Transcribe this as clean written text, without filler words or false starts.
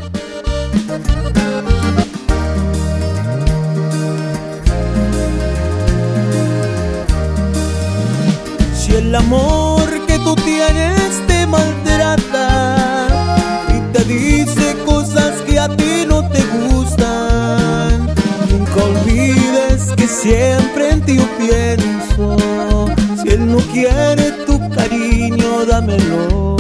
Si el amor que tú tienes te maltrata y te dice cosas que a ti no te gustan, nunca olvides que siempre en ti yo pienso. Si él no quiere tu cariño, dámelo.